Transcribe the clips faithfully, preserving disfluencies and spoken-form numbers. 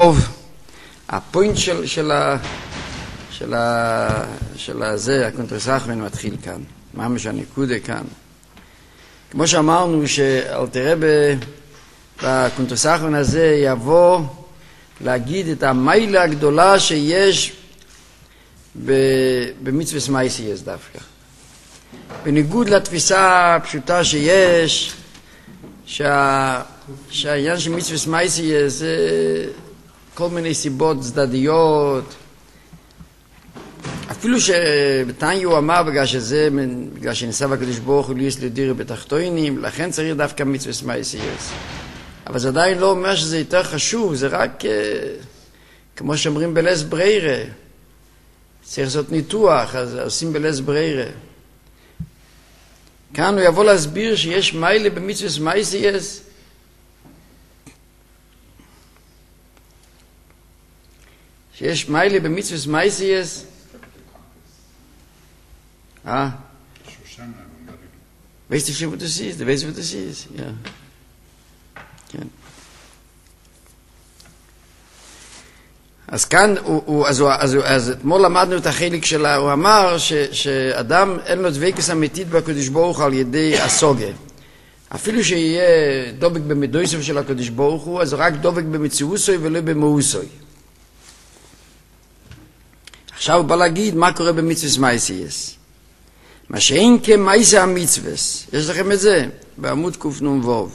טוב. הפוינט של, של, ה, של, ה, של הזה, הקונטרס אחרון מתחיל כאן. ממש הנקודה כאן. כמו שאמרנו שאלתר רבי בקונטרס אחרון הזה יבוא להגיד את המיילה הגדולה שיש במצוות מייסייס דווקא. בניגוד לתפיסה הפשוטה שיש, שה, שהעניין של מצוות מייסייס זה כל מיני סיבות צדדיות. אפילו שבתניא הוא אמר בגלל שזה, בגלל שניסה הקדוש ברוך הוא ליס לדירה בתחתונים, לכן צריך דווקא מצוות מייסייס. אבל זה עדיין לא אומר שזה יותר חשוב, זה רק כמו שאומרים בלס בריירה. צריך לעשות ניתוח, אז עושים בלס בריירה. כאן הוא יבוא להסביר שיש מיילה במצוות מייסייס, שיש מיילה במצוות מייסייס, אה? Weißt du schon, wo du siehst? Du weißt, wo du siehst? Ja. כן. אז כאן, הוא, הוא, אז, אז, אז אתמול למדנו את החלק שלה, הוא אמר ש, שאדם אין לו דבקות אמיתית בקדוש ברוך הוא על ידי הסוגה. אפילו שיהיה דבק במדויסו של הקדוש ברוך הוא, אז רק דבק במציאוסוי ולא במאוסוי. עכשיו הוא בא להגיד מה קורה במצוות מייסייס. מה שאין כמייסה המצווס. יש לכם את זה? בעמוד קנ"ו.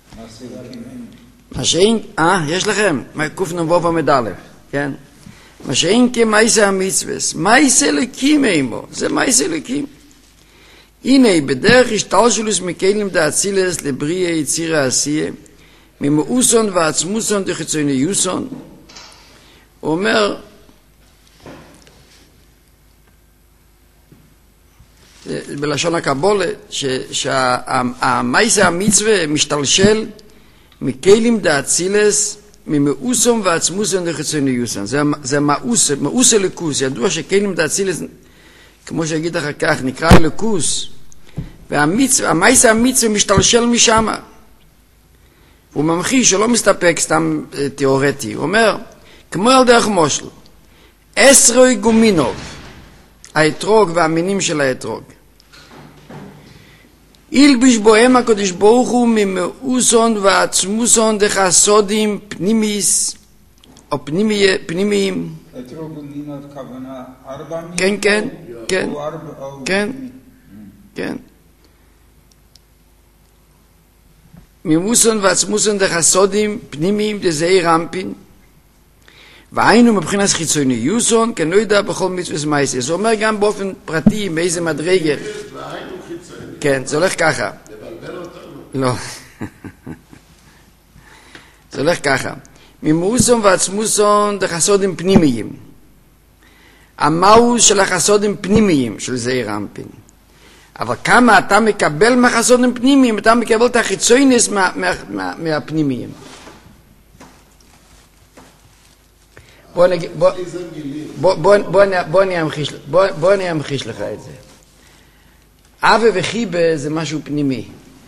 מה שאין, אה, יש לכם? קנ"ו עמוד א', כן? מה שאין כמייסה המצווס. מייסה אלוקים עמו. זה מייסה אלוקים. הנה, בדרך השתלשלוס מכלים דאצילס לבריאה יציר העשייה, ממאוסון ועצמוסון דחיצוניוסון. הוא אומר, בלשון הקבולה, שהמייסה המצווה משתלשל מכלים דאצילס, ממאוסון ועצמוסון דחיצוניוסון. זה מאוס אלוקוס. ידוע שכלים דאצילס, כמו שיגיד אחר כך, נקרא אלוקוס, והמייסה המצווה משתלשל משם. הוא ממחיש שלא מסתפק סתם תיאורטי. הוא אומר, כמו על דרך מושל, עשרוי גומינוב, האתרוג והמינים של האתרוג. ילביש בוהם הקדוש ברוך הוא ממאוסון ועצמוסון דחסודים פנימיס, או פנימיים. אתרוג ומינות כוונה ארבע מינות? כן, כן, כן, כן, כן. ממאוסון ועצמוסון דחסודים פנימיים דזעיר רמפין. והיינו מבחינת חיצוניוסון, כן לא יודע בכל מצוות מייסייס. זה אומר גם באופן פרטי, באיזה מדרגה. כן, זה הולך ככה. לא. זה הולך ככה. ממאוסון ועצמוסון דחסודים פנימיים. המאוס של החסודים פנימיים של זעיר רמפין. אבל כמה אתה מקבל מהחסודים פנימיים, אתה מקבל את החיצוניוס מה, מה, מה, מהפנימיים. בוא נגיד, בוא, בוא, בוא, בוא, בוא, אני אמחיש, בוא, בוא אני אמחיש לך את זה. אבא וחיבה זה משהו פנימי.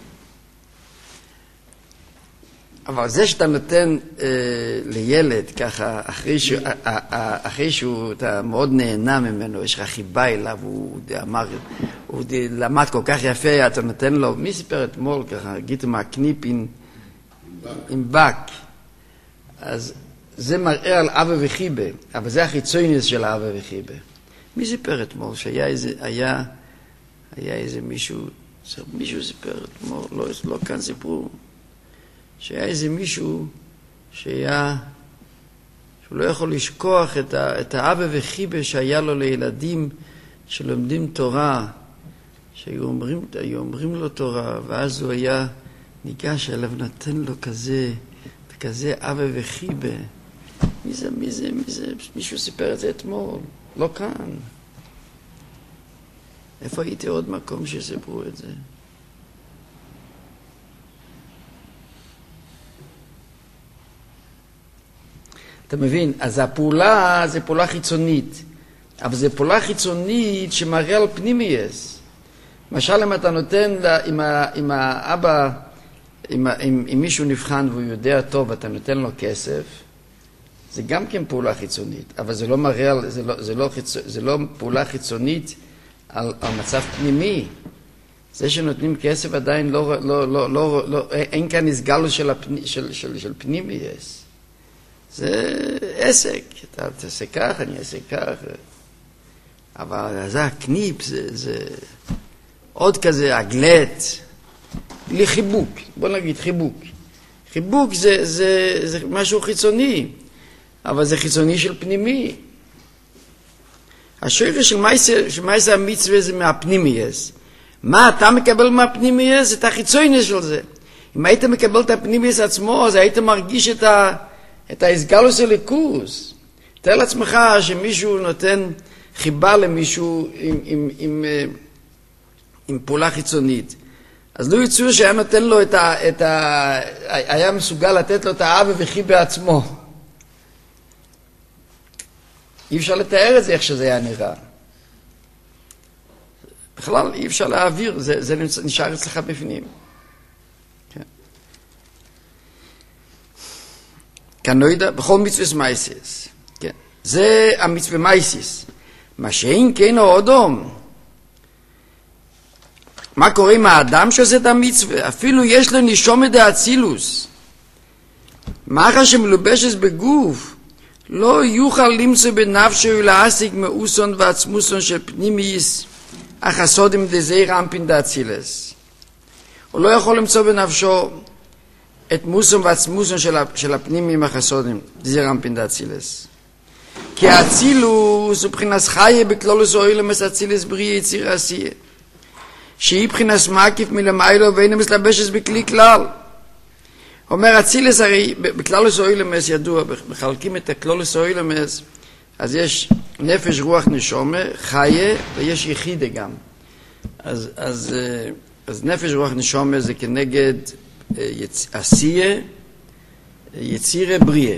אבל זה שאתה נותן אה, לילד ככה, אחרי שהוא, אה, אה, אחרי שהוא, אתה מאוד נהנה ממנו, יש לך חיבה אליו, הוא אמר, הוא למד כל כך יפה, אתה נותן לו, מי סיפר אתמול ככה, גיטו מהקניפ עם, עם בק. אז זה מראה על אבא וחיבה, אבל זה החיצוניוס של אבא וחיבה. מי סיפר אתמול שהיה איזה, היה, היה איזה מישהו, מישהו סיפר אתמול, לא, לא כאן סיפרו, שהיה איזה מישהו שהיה, שהוא לא יכול לשכוח את, ה, את האבא וחיבה שהיה לו לילדים שלומדים תורה, שהיו אומרים, היו אומרים לו תורה, ואז הוא היה ניגש אליו, נתן לו כזה, וכזה אבא וחיבה. מי זה, מי זה, מי זה, מישהו סיפר את זה אתמול, לא כאן. איפה הייתי עוד מקום שסיפרו את זה? אתה מבין? אז הפעולה זה פעולה חיצונית, אבל זה פעולה חיצונית שמראה על פנימייס. למשל אם אתה נותן, לה, אם, ה, אם האבא, אם, אם, אם מישהו נבחן והוא יודע טוב, אתה נותן לו כסף, זה גם כן פעולה חיצונית, אבל זה לא מראה, על, זה, לא, זה, לא חיצ... זה לא פעולה חיצונית על, על מצב פנימי. זה שנותנים כסף עדיין לא, לא, לא, לא, לא, אין כאן הסגלו של, הפני, של, של, של פנימי יש. זה עסק, אתה תעשה כך, אני אעשה כך. אבל זה הקניפ, זה, זה עוד כזה עגלת, בלי חיבוק, בוא נגיד חיבוק. חיבוק זה, זה, זה משהו חיצוני, אבל זה חיצוני של פנימי. השורש של מייסה המצווה זה מהפנימייס. מה אתה מקבל מהפנימייס? את החיצוניות של זה. אם היית מקבל את הפנימייס עצמו, אז היית מרגיש את, ה, את ההסגלוס הליכוס. תאר לעצמך שמישהו נותן חיבה למישהו עם, עם, עם, עם פעולה חיצונית. אז לא יצאו שהיה נותן לו את ה, את ה... היה מסוגל לתת לו את האהבה וכי בעצמו. אי אפשר לתאר את זה איך שזה היה נראה. בכלל אי אפשר להעביר, זה, זה נשאר אצלך בפנים. כן. כנוידע, בכל מצווה מייסיס. כן. זה המצווה מייסיס. מה שאין כן או אדום. מה קורה עם האדם שעושה את המצווה? אפילו יש לו נשומת דאצילוס. מאחר שמלובשת בגוף, לא יוכל למצוא בנפשו להשיג מאוסון ועצמוסון של פנימיס, החסודים דזעיר אנפין דאצילס. הוא לא יכול למצוא בנפשו את מוסון ועצמוסון של הפנימיים החסודים, דזעיר אנפין דאצילס. כי האצילוס הוא בחינס חיה בכלולוס אוילמס אצילס בריא יציר עשייה. שהיא בחינס מקיף מלמיילו ואינה מסלבשת בכלי כלל. אומר אצילס הרי בכלולוס אוילמס ידוע, בחלקים את הכלולוס אוילמס, אז יש נפש רוח נשומה, חיה, ויש יחידה גם. אז, אז, אז נפש רוח נשומה זה כנגד יצ... עשייה, יצירה בריא.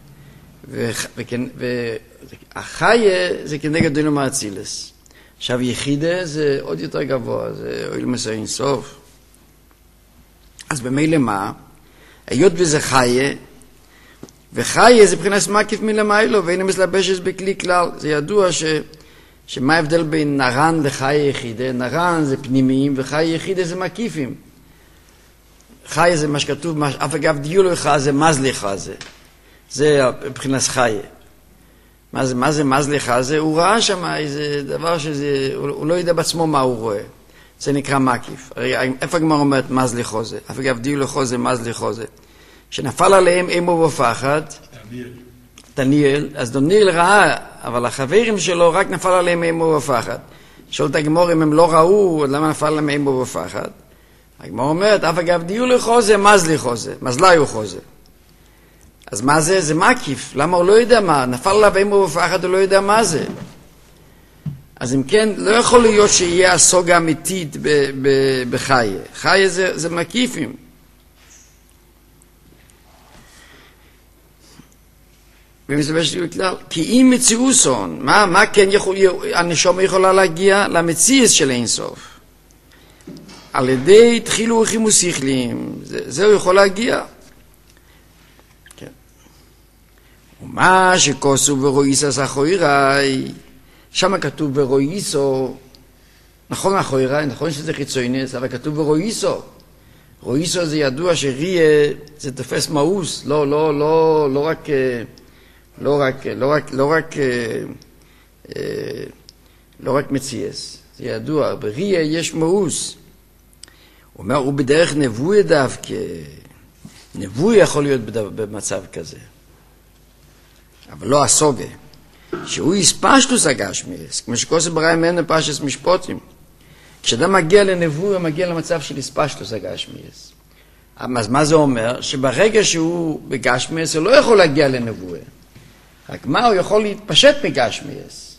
והחיה זה כנגד דינום האצילס. עכשיו יחידה זה עוד יותר גבוה, זה אילמס אין סוף. אז במילא מה? היות וזה חיה, וחיה זה מבחינת מקיף מלמיילו, ואינה מסלבשת בכלי כלל. זה ידוע ש... שמה ההבדל בין נרן לחיה יחידה? נרן זה פנימיים, וחיה יחידה זה מקיפים. חיה זה מה שכתוב, אף אגב דיולו לך זה מזליך זה. זה מבחינת חיה. מה זה, מה זה מזליך זה? הוא ראה שם איזה דבר שזה, הוא, הוא לא יודע בעצמו מה הוא רואה. זה נקרא מקיף. איפה הגמרא אומרת מזליחו זה? אף אגב דיולו זה מזליחו זה. שנפל עליהם אימו ופחד, תניאל. תניאל, אז דניאל ראה, אבל החברים שלו רק נפל עליהם אימו ופחד. שואל את הגמור אם הם לא ראו, למה נפל עליהם אימו ופחד? הגמור אומרת, אף אגב דיולו חוזה, מזליחו זה, מזליו חוזה. אז מה זה? זה מקיף. למה הוא לא יודע מה? נפל עליו אימו ופחד, הוא לא יודע מה זה. אז אם כן, לא יכול להיות שיהיה הסוגה אמיתית בחיה. חיה זה, זה מקיפים. ומסתבר בכלל, כי אם מציאוסון, מה, מה כן יכול, הנשמה יכולה להגיע למציאס של אינסוף? על ידי תחילו וחימוס שכליים, זה, זה הוא יכול להגיע. כן. ומה שכוסו ורואיסס אחויראי, שם כתוב ורואיסו, נכון אחויראי, נכון שזה חיצוינס, אבל כתוב ורואיסו. רואיסו זה ידוע שריה זה תופס מאוס, לא, לא, לא, לא רק... לא רק, לא רק, לא רק, לא רק מציאס, זה ידוע, בריא יש מאוס. הוא אומר, הוא בדרך נבוי דווקא, נבוי יכול להיות במצב כזה, אבל לא הסוגה, שהוא יספשטוס הגשמיס, כמו שכוסה בראי ממנו פשס משפוטים. כשאדם מגיע לנבוי, הוא מגיע למצב של יספשטוס הגשמיס. אז מה זה אומר? שברגע שהוא בגשמיס, הוא לא יכול להגיע לנבוי. רק מה הוא יכול להתפשט מגשמיאס?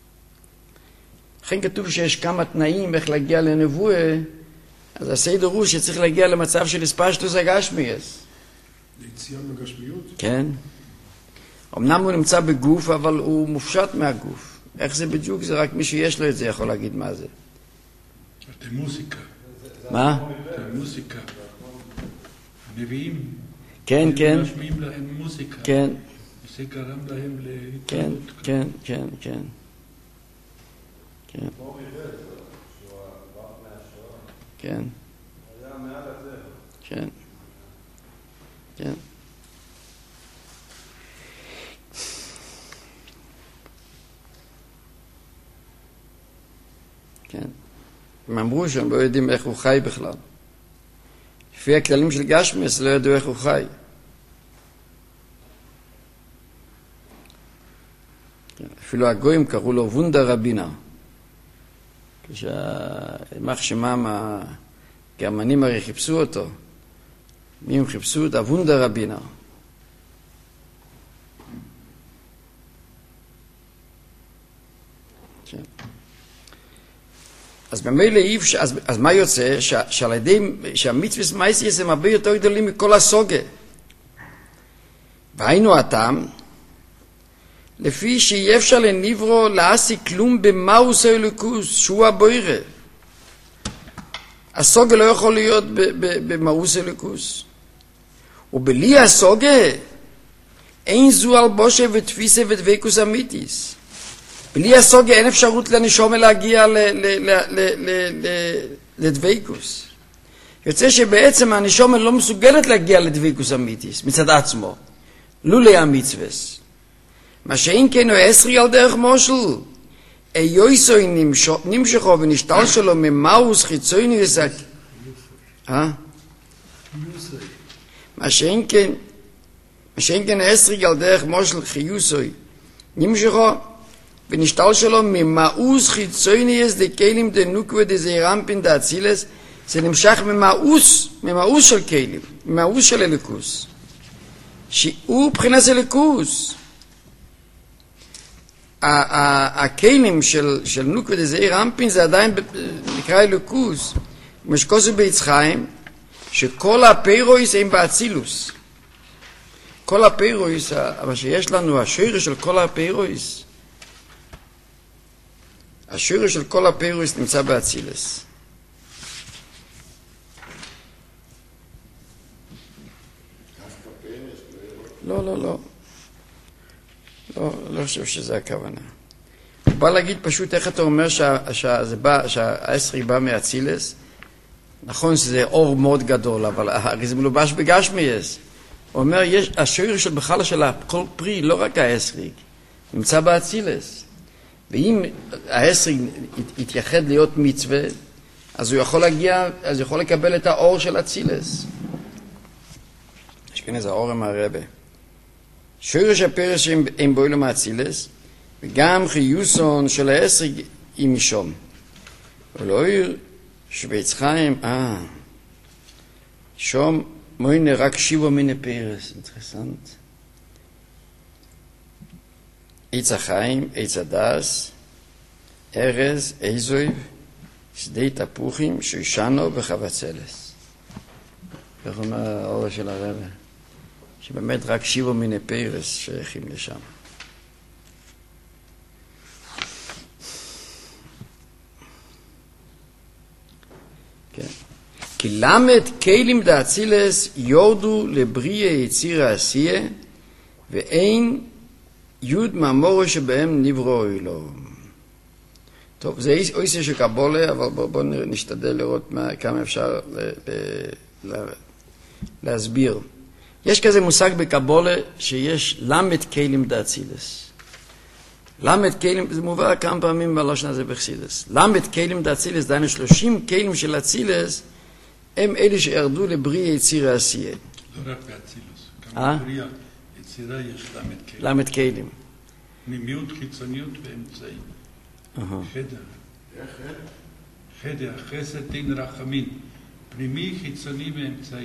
לכן כתוב שיש כמה תנאים איך להגיע לנבואה, אז הסדר הוא שצריך להגיע למצב של הספשטוס הגשמיאס. ליציאה מגשמיות? כן. אמנם הוא נמצא בגוף, אבל הוא מופשט מהגוף. איך זה בדיוק? זה רק מי שיש לו את זה יכול להגיד מה זה. זה מוסיקה. מה? זה מוסיקה. הנביאים. כן, כן. משמיעים להם מוסיקה. כן. זה גרם להם כן, להתעלות. כן, כן, כן. כן. כן. היה מעל הטבע. כן. כן. כן. הם אמרו שהם לא יודעים איך הוא חי בכלל. לפי הכללים של גשמיאס לא ידעו איך הוא חי. אפילו הגויים קראו לו וונדר רבינה. כשהמח שמם הגרמנים הרי חיפשו אותו. מי הם חיפשו? את הוונדר רבינה. כן. אז במילא אי אפשר, אז, אז מה יוצא? ש, שעל ידי, שהמצווה מייסיס הם הרבה יותר גדולים מכל הסוגה. והיינו הטעם, לפי שאי אפשר לניברו לעשי כלום במאוס האלוקוס, שהוא הבוירה. הסוגה לא יכול להיות במאוס האלוקוס. ובלי הסוגה, אין זו על בושה ותפיסה ודבקוס אמיתיס. בלי הסוגה אין אפשרות לנשום להגיע לדבקוס. יוצא שבעצם הנשום לא מסוגלת להגיע לדבקוס אמיתיס מצד עצמו. לולי המצווס. מה שאין כן הוא עשרי על דרך מושל. איוסוי נמשכו ונשתל שלו ממאוס חיצוני וסק. אה? מה שאין כן, מה שאין כן עשרי על דרך מושל חיוסוי נמשכו ונשתל שלו ממאוס חיצוני דקלים דנוקווה דזעירמפין דאצילס. זה נמשך ממאוס, ממאוס של כלים, ממאוס של אליקוס. שהוא בחינת אליקוס. הכלים של, של נוקווה דזעיר אמפין זה עדיין נקרא אלוקוס. משקוסו ביצחיים, שכל הפירויס הם באצילוס. כל הפירויס, אבל שיש לנו השורש של כל הפירויס, השורש של כל הפירויס נמצא באצילס. לא, לא, לא. לא, לא חושב שזה הכוונה. הוא בא להגיד פשוט איך אתה אומר שהעשרי בא מאצילס. נכון שזה אור מאוד גדול, אבל הרי זה מלובש בגשמיאס. הוא אומר, יש, השורש של בכלל של כל פרי, לא רק העשרי, נמצא באצילס. ואם העשרי יתייחד להיות מצווה, אז הוא יכול להגיע, אז הוא יכול לקבל את האור של אצילס. יש כאן איזה אור עם הרבה. שורש הפרש הם בו אילום האצילס, וגם חיוסון של העשרי עם משום. ולא עיר שביץ חיים, אה, שום מוינה רק שיבו מיני פרס, אינטרסנט. עץ החיים, עץ הדס, ארז, איזויב, שדי תפוחים, שישנו וחבצלס. איך אומר האור של הרבה? שבאמת רק שיבו מיני פרס שייכים לשם. כן. כי למד כלים דאצילס יורדו לבריא יציר העשייה, ואין יוד מהמורו שבהם נברו אלו. טוב, זה עושה של קבולה, אבל בואו בוא נשתדל לראות מה, כמה אפשר ל, ל, ל, להסביר. יש כזה מושג בקבולה שיש למד כלים דאצילס. למד כלים, זה מובא כמה פעמים בלושן הזה בחסידס. למד כלים דאצילס, דהיינו שלושים כלים של אצילס, הם אלה שירדו לבריא יציר העשייה. לא רק באצילוס, גם אה? בבריא יצירה יש למד כלים. למד כלים. פנימיות, חיצוניות ואמצעים. חדר. חדר, חסד דין רחמים. פנימי, חיצוני ואמצעי.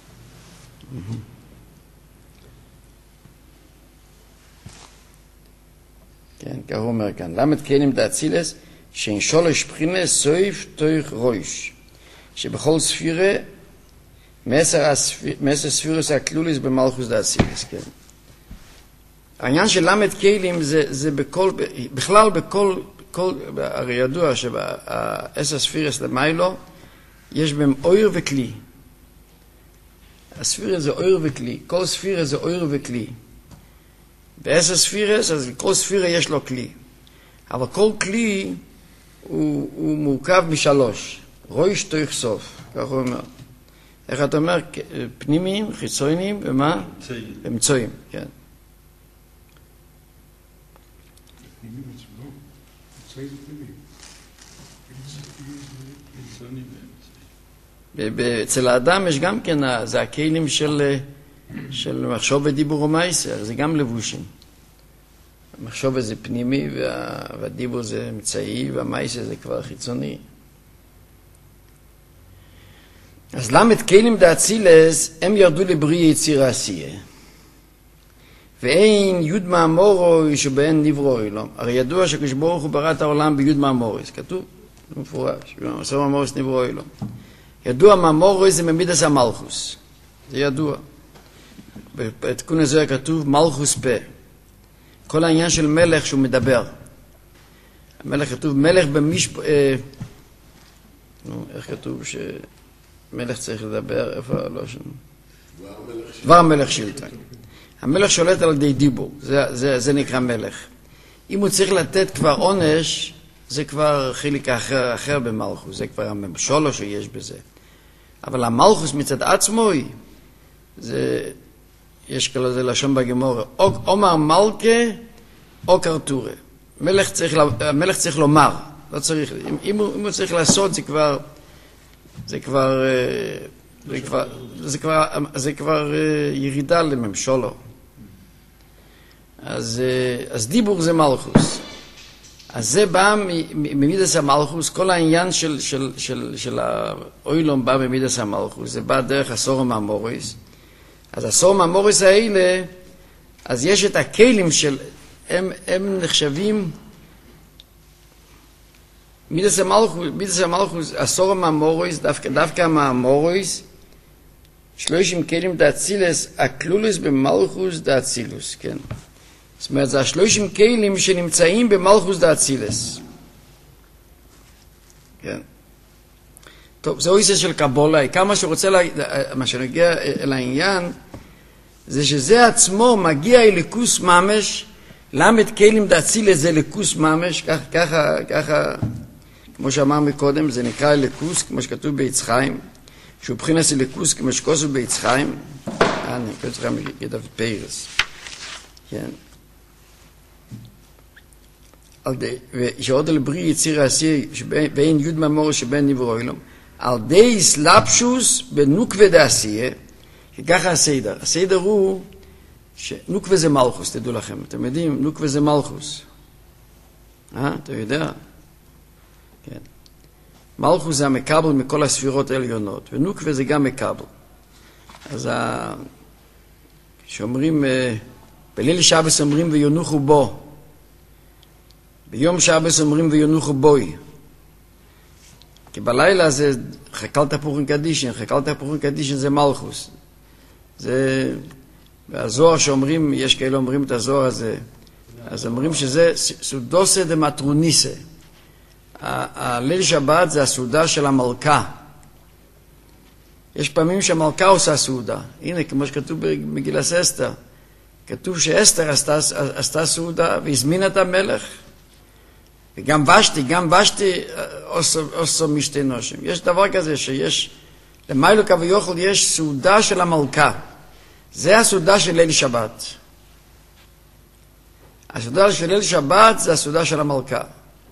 כן, כך הוא אומר כאן. למד כלים דאצילס, שאין שולש בחינה סויף תוך רויש. שבכל ספירה, מסר ספירס הכלוליס במלכוס דאצילס, כן. העניין של למד כלים זה, זה בכל, בכלל בכל, כל, הרי ידוע שבעשר ספירס למיילו, יש בהם אויר וכלי. הספירה זה אויר וכלי, כל ספירה זה אויר וכלי. בעשר ספירס, אז כל ספירה יש לו כלי. אבל כל כלי הוא, הוא מורכב משלוש. רויש תוך סוף, כך הוא אומר. איך אתה אומר? פנימיים, חיצוניים, ומה? אמצעים. אמצעים, כן. פנימיים עצמו, אמצעים פנימיים. חיצוניים ואמצעים. אצל האדם יש גם כן, זה הכלים של, של מחשוב ודיבור ומייסר, זה גם לבושים. המחשוב זה פנימי וה, והדיבור זה אמצעי והמייסר זה כבר חיצוני. אז למד כלים דאצילס הם ירדו לבריא יציר העשייה. ואין יוד מאמורוי שבהן נברוא אילום. הרי ידוע שקדוש ברוך הוא ברא את העולם ביוד מאמוריס. כתוב, זה מפורש, עשר מאמוריס נברוא אילום. ידוע מאמוריס זה ממידס המלכוס. זה ידוע. בתיקון הזה כתוב מלכוס פה. כל העניין של מלך שהוא מדבר. המלך כתוב מלך במשפ... אה... נו, איך כתוב ש... מלך צריך לדבר, איפה לא שם? דבר מלך שילטה. המלך שולט על ידי דיבור, זה, זה, זה נקרא מלך. אם הוא צריך לתת כבר עונש, זה כבר חלק אחר, אחר במלכוס, זה כבר הממשולו שיש בזה. אבל המלכוס מצד עצמו, זה, יש כאלה זה לשון בגמורה, או אומר מלכה או קרטורה. מלך צריך, המלך צריך לומר, לא צריך, אם, אם, הוא, אם הוא צריך לעשות, זה כבר... זה כבר, זה כבר, זה כבר, זה כבר ירידה לממשולו. אז, אז דיבור זה מלכוס. אז זה בא ממידס המלכוס, כל העניין של, של, של, של האוילום בא ממידס המלכוס, זה בא דרך הסורם המוריס. אז הסורם המוריס האלה, אז יש את הכלים של, הם, הם נחשבים, מידס המלכוס, מידס המלכוס, עשור המאמוריס, דווקא, דווקא המאמוריס, שלושים כלים דאצילס, הכלולס במלכוס דאצילוס, כן. זאת אומרת, זה השלושים כלים שנמצאים במלכוס דאצילס. כן. טוב, זהו איסה של קבולה, כמה שרוצה, לה, מה שנגיע אל העניין, זה שזה עצמו מגיע אל לקוס ממש, למד כלים דאצילס זה לקוס ממש, ככה, ככה, ככה, כמו שאמר מקודם, זה נקרא אליקוס, כמו שכתוב ביצחיים, שהוא בחינס אליקוס כמו שכוסו ביצחיים, אה, אני קורא צריכה מגדב פיירס, כן. על די, ושעוד על בריא יציר העשיר, שבין יוד מאמור שבין נברוא אילום, על די סלאפשוס בנוקווה דעשייה, שככה הסדר. הסדר הוא, שנוקווה זה מלכוס, תדעו לכם, אתם יודעים, נוקווה זה מלכוס. אה, אתה יודע? כן. מלכוס זה המקבל מכל הספירות העליונות, ונוקווה זה גם מקבל. אז ה... שאומרים, בליל שבת אומרים ויונוחו בו, ביום שבת אומרים ויונוחו בוי. כי בלילה זה חקל תפוחים קדישן, חקל תפוחים קדישן זה מלכוס. זה, והזוהר שאומרים, יש כאלה אומרים את הזוהר הזה, אז אומרים שזה סודוסה דמטרוניסה. הליל שבת זה הסעודה של המלכה. יש פעמים שהמלכה עושה סעודה. הנה, כמו שכתוב במגילת אסתר. כתוב שאסתר עשתה, עשתה סעודה והזמינה את המלך. וגם ושתי, גם ושתי עושה משתי נושים. יש דבר כזה שיש, למיילו כביכול יש סעודה של המלכה. זה הסעודה של ליל שבת. הסעודה של ליל שבת זה הסעודה של המלכה.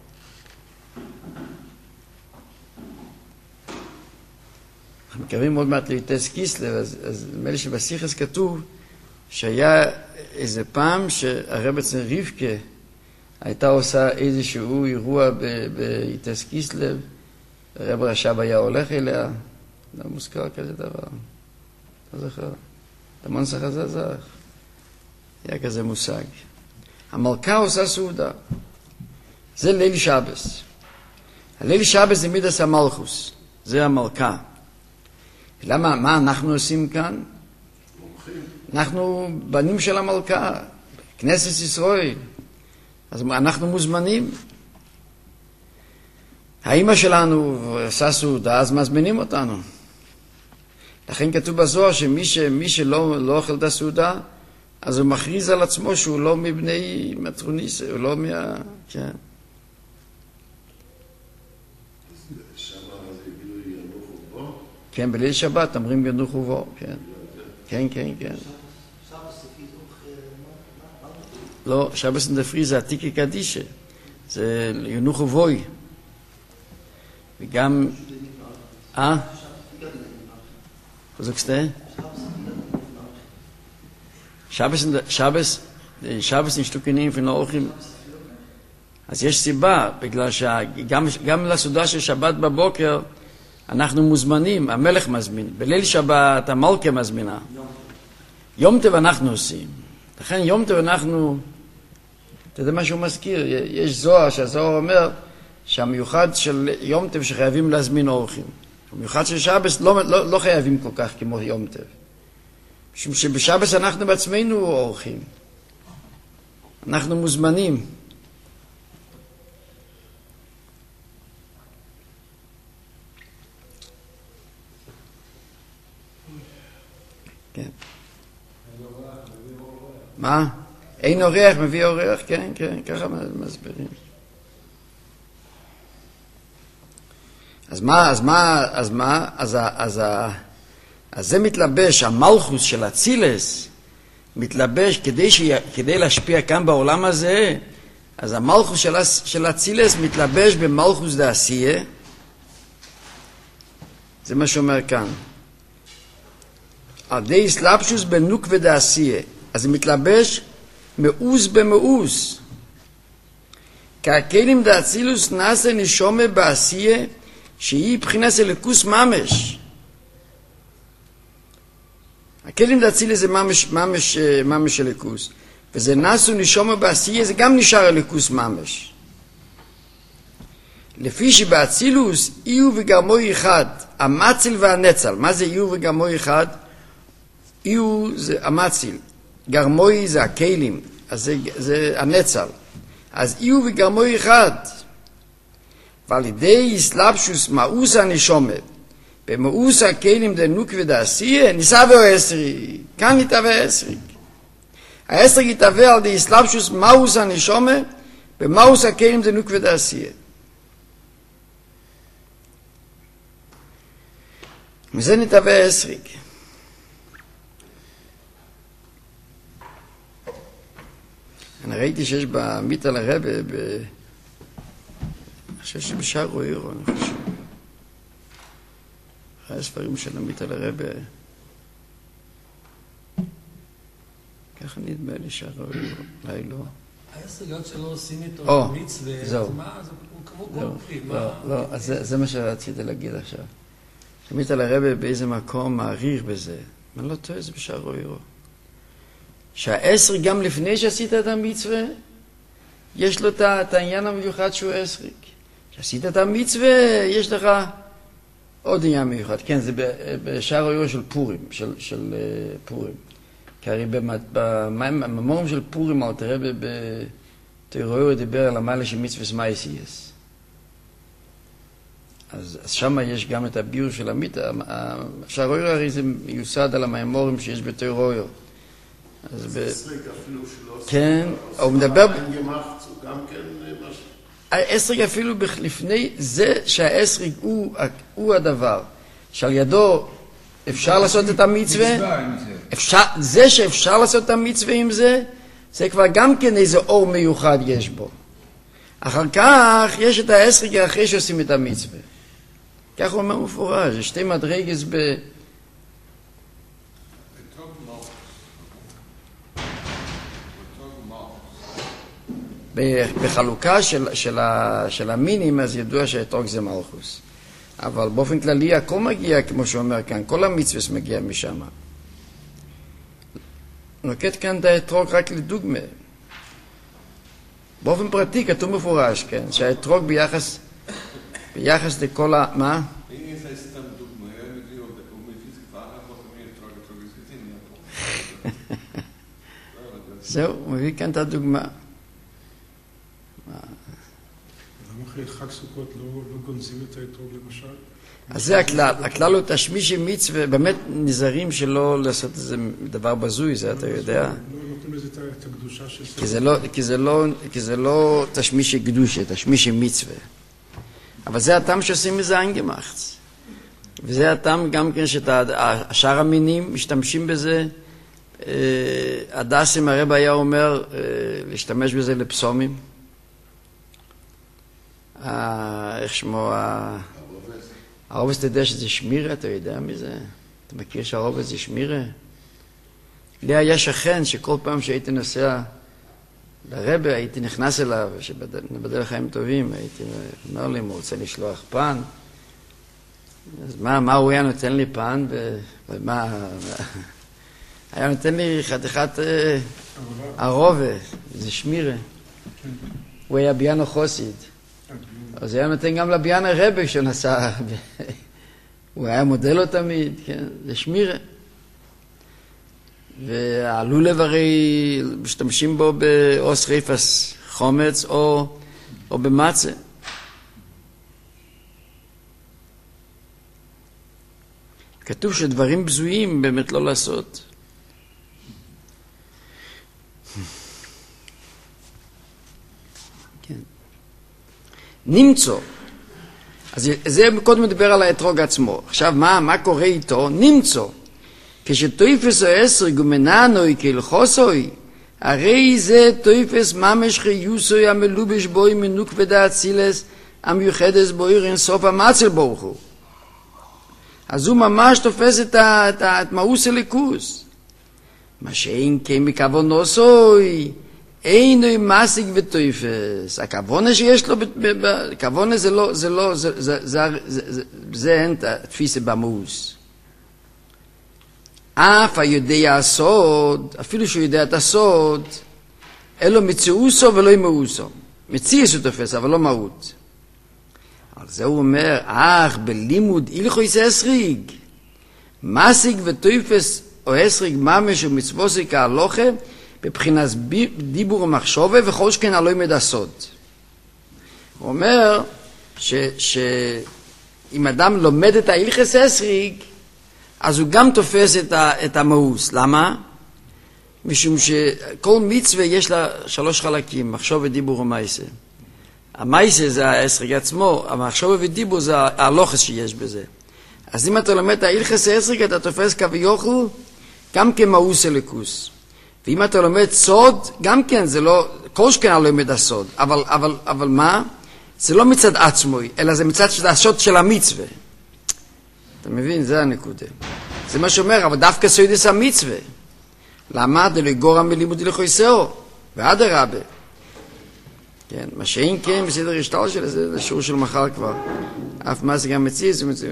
אנחנו מקווים מאוד מעט ליטס קיסלב, אז, אז נדמה לי שבסיכס כתוב שהיה איזה פעם שהרב אצל רבקה הייתה עושה איזשהו אירוע ביטס קיסלב, הרב רשב היה הולך אליה, לא מוזכר כזה דבר, לא זוכר, המונסח הזה זך, היה כזה מושג. המלכה עושה סעודה, זה ליל שבס. הליל שבס זה מידס המלכוס, זה המלכה. למה, מה אנחנו עושים כאן? אנחנו בנים של המלכה, כנסת ישראל, אז אנחנו מוזמנים. האמא שלנו עושה סעודה, אז מזמינים אותנו. לכן כתוב בזוהר שמי ש, מי שלא לא אוכל את הסעודה, אז הוא מכריז על עצמו שהוא לא מבני מטרוניס, הוא לא מה... כן. כן, בליל שבת אומרים ינוחו בו, כן. כן, כן, כן. לא, שבס נדפרי זה עתיקי קדישה. זה ינוחו בוי. וגם... אה? Was sagst du? Shabbos, Shabbos, Shabbos in Stückinen von Orchim. אז יש סיבה, בגלל שגם לסעודה של שבת בבוקר אנחנו מוזמנים, המלך מזמין. בליל שבת המלכה מזמינה. יום טוב אנחנו עושים. לכן יום טוב אנחנו, אתה יודע מה שהוא מזכיר, יש זוהר, שהזוהר אומר שהמיוחד של יום טוב שחייבים להזמין אורחים. במיוחד של שבס לא, לא, לא חייבים כל כך כמו יום טוב. משום שבשבס אנחנו בעצמנו אורחים. אנחנו מוזמנים. כן. מה? אין אורח, מביא אורח, כן, כן, ככה מסבירים. אז מה, אז מה, אז מה, אז, אז, אז זה מתלבש, המלכוס של הצילס, מתלבש כדי, ש, כדי להשפיע כאן בעולם הזה, אז המלכוס של, של הצילס מתלבש במלכוס דעשייה, זה מה שאומר כאן. על די סלאפשוס בנוק ודעשייה, אז זה מתלבש מאוס במאוס. כהכלים דעצילוס נעשה נשומה בעשייה, שהיא בחינת אלוקוס ממש. הכלים דאצילי זה ממש, ממש, ממש אלוקוס. וזה נעשו נשומה בעשייה, זה גם נשאר אלוקוס ממש. לפי שבאצילוס איהו וגרמוי אחד, המציל והנצל. מה זה איהו וגרמוי אחד? איהו זה המציל. גרמוי זה הכלים. אז זה, זה הנצל. אז איהו וגרמוי אחד. ועל ידי הסלבשוס מאוס הנשומה, במאוס הכלים דנוק ודעשייה, ניסה ועשרי, כאן יתהווה עשריק. העשריק יתהווה על ידי הסלבשוס מאוס הנשומה, במאוס הכלים דנוק ודעשייה. מזה נתהווה עשריק. אני ראיתי שיש בעמית על הרבה, ב... אני חושב שבשאר רוירו, אני חושב. אחרי הספרים של עמית על הרבה. ככה נדמה לי שער רוירו, אולי לא. העשריות שלא עושים איתו מצווה, אז מה, זה כמו קורפי, מה? לא, לא, אז זה מה שרציתי להגיד עכשיו. עמית על הרבה באיזה מקום מעריך בזה. אני לא טועה, זה בשער רוירו. שהעשר גם לפני שעשית את המצווה, יש לו את העניין המיוחד שהוא עשריק. כשעשית את המצווה, יש לך עוד עניין מיוחד. כן, זה בשער רוירו של פורים, של, של פורים. כי הרי בממורים של פורים, אל תראה בתיאוריה דיבר על המעלה של מצווה מייסייס. אז, אז שם יש גם את הביור של עמית. שער רוירו הרי זה מיוסד על הממורים שיש בתיאוריה. אז ב... כן, הוא מדבר... העשריק אפילו לפני זה שהעשריק הוא, הוא הדבר שעל ידו אפשר לעשות את המצווה, אפשר, זה שאפשר לעשות את המצווה עם זה, זה כבר גם כן איזה אור מיוחד יש בו. אחר כך יש את העשריק אחרי שעושים את המצווה. כך הוא אומר מפורש, זה שתי מדרגס ב... בחלוקה של, של, ה, של המינים, אז ידוע שהאתרוג זה מלכוס. אבל באופן כללי הכל מגיע, כמו שאומר כאן, כל המצווה מגיע משם. נוקט כאן את האתרוג רק לדוגמה. באופן פרטי כתוב מפורש, כן, שהאתרוג ביחס, ביחס לכל ה... מה? זהו, הוא מביא כאן את הדוגמה. למה אחרי חג סוכות לא, לא גונזים את האתרוג למשל? אז זה הכלל, הכלל הוא תשמישי מצווה, באמת נזהרים שלא לעשות איזה דבר בזוי, זה אתה יודע. לא נותנים לזה את הקדושה של כי זה לא, כי זה לא, כי זה לא תשמישי קדושה, תשמישי מצווה. אבל זה הטעם שעושים מזה אינגמאכטס. וזה הטעם גם כן שהשאר המינים משתמשים בזה. הדסים הרב היה אומר להשתמש בזה לפסומים. איך שמו? הרובס, אתה יודע שזה שמירה, אתה יודע מזה? אתה מכיר שהרובס זה שמירה? לי היה שכן שכל פעם שהייתי נוסע לרבה, הייתי נכנס אליו, שבדל חיים טובים, הייתי אומר לי, הוא רוצה לשלוח פן. אז מה, מה הוא היה נותן לי פן? ומה... היה נותן לי חתיכת הרובה, זה שמירה. הוא היה ביאנו חוסיד. אז היה נותן גם לביאן הרבה כשנסע. הוא היה מודל לו תמיד, כן? זה שמירה. והלולב הרי משתמשים בו או שריפס חומץ או, או במצה. כתוב שדברים בזויים באמת לא לעשות. כן. נמצוא. אז זה קודם מדבר על האתרוג עצמו. עכשיו, מה, מה קורה איתו? נמצוא. כשטויפס או אסריג ומננוי כלחוסוי, הרי זה טויפס ממש חיוסוי המלובש בוי מנוק ודעת סילס המיוחדס בוי רנסוף המצל ברוך הוא. אז הוא ממש תופס את, את, את מאוס הליכוס. מה שאין כן מכוונוסוי, אינוי מסיק וטויפס. הכוונה שיש לו, הכוונה זה לא, זה לא, זה, זה, זה, זה, זה, זה אין תפיסה במאוס. אף היודע הסוד, אפילו שהוא יודע את הסוד, אלו מציאוסו ולא מאוסו. מציאס הוא תופס, אבל לא מהות. על זה הוא אומר, אך בלימוד הלכות אסריג, מסיק וטויפס או אסריג ממש ומצווסי כהלוכה, בבחינת דיבור ומחשבה וכל שכן הלא ימד הסוד. הוא אומר שאם אדם לומד את ההלכות אסריג, אז הוא גם תופס את, ה, את המאוס. למה? משום שכל מצווה יש לה שלוש חלקים, מחשוב ודיבור ומייסה. המייסה זה האסריג עצמו, המחשוב ודיבור זה ההלוכס שיש בזה. אז אם אתה לומד את ההלכס האסריג, אתה תופס כביוכל גם כמאוס אליקוס. ואם אתה לומד סוד, גם כן זה לא, כל שכן לא לומד הסוד. אבל, אבל, אבל מה? זה לא מצד עצמו, אלא זה מצד הסוד של המצווה. אתה מבין? זה הנקודה. זה מה שאומר, אבל דווקא סוידס המצווה. למה? דלו יגורע מלימוד הלכויסאו. ועד הרבה. כן, מה שאין כן בסדר השתל שלה, זה שיעור של מחר כבר. אף מה זה גם מציז ומציז.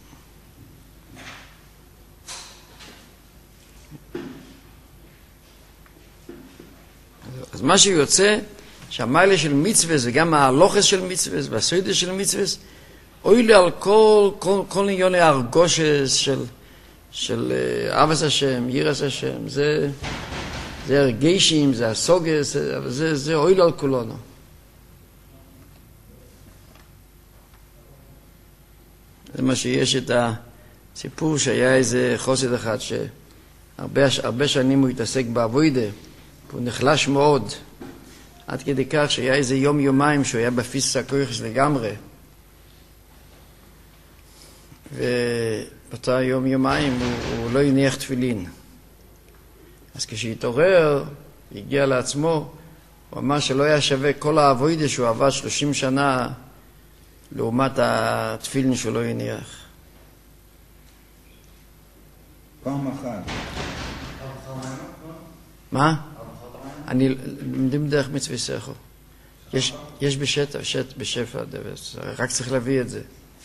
אז מה שיוצא, שהמיילה של מצווה זה גם ההלוכס של מצווה והסוידס של מצווה, אוי לי על כל, כל, כל עניון ההרגושס של, של אבס השם, ירס השם, זה, זה הרגשים, זה הסוגס, אבל זה, זה אוי לי על כולנו. זה מה שיש את הסיפור שהיה איזה חוסד אחד שהרבה הרבה שנים הוא התעסק בעבודה, הוא נחלש מאוד, עד כדי כך שהיה איזה יום יומיים שהוא היה בפיס הכויחס לגמרי, ובאותה יום יומיים הוא, הוא לא הניח תפילין. אז כשהתעורר, הגיע לעצמו, הוא אמר שלא היה שווה כל העבודה שהוא עבד שלושים שנה לעומת התפילין שהוא לא הניח. פעם אחת. מה? אני לומדים דרך מצווה סכו. יש, יש בשטע, שט, בשפע, רק צריך להביא את זה.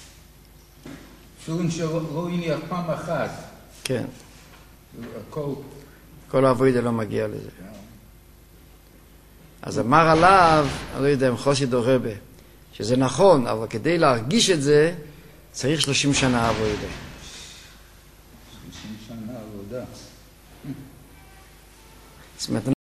פילין שלא הניח פעם אחת. כן. הכל. כל העבודה לא מגיע לזה. אז אמר עליו, אני לא יודע, חוסיד או רבה, שזה נכון, אבל כדי להרגיש את זה, צריך שלושים שנה עבודה. שלושים שנה עבודה. זאת אומרת,